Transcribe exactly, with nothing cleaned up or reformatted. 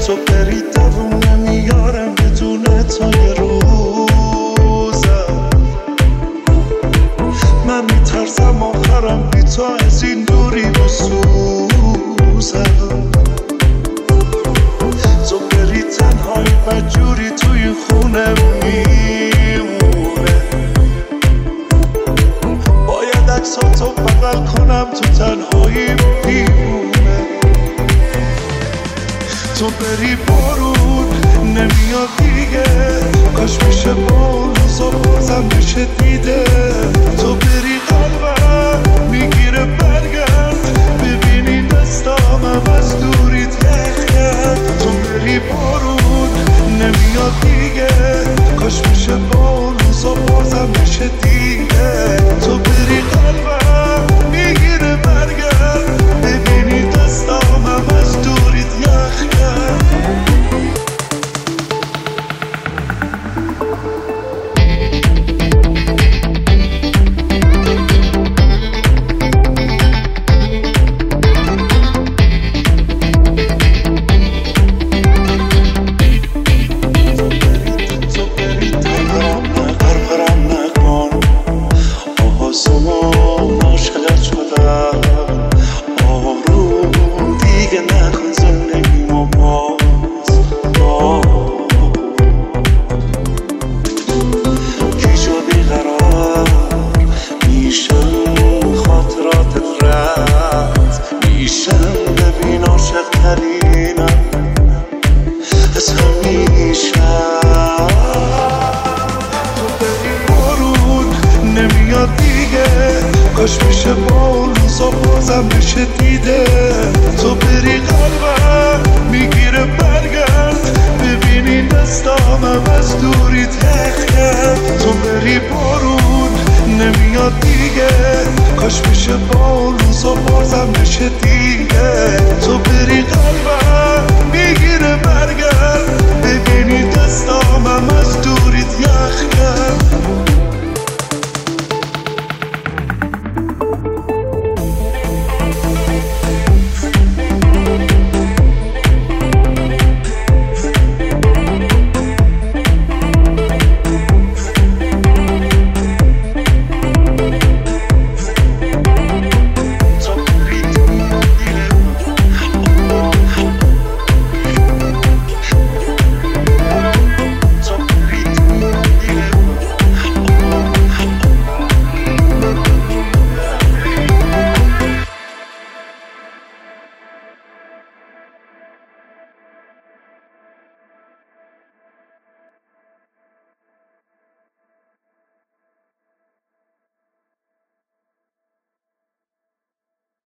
تو بری دووم نمیارم بدون تو یه روزم. من میترسم آخرم بی تو از این دوری بسوزم. تو بری تنهایی بدجوری توی خونه میمونه. باید عکساتو بغل کنم تو تنهایی میمونه. تو بری بارون نمیاد دیگه، کاش میشه با اون روزا بازم بشه دیده. تو بری قلبم میگیره برگرد، ببینی دستامم از دوری تخ کرد. تو بری بارون نمیاد دیگه، کاش میشه با اون روزا بازم بشه دیده. تو بری قلبم میگیره برگرد، ببینی دستامم از دوری یخ کرد. کاش میشه با اون روزا بازم بشه دیده. تو بری قلبم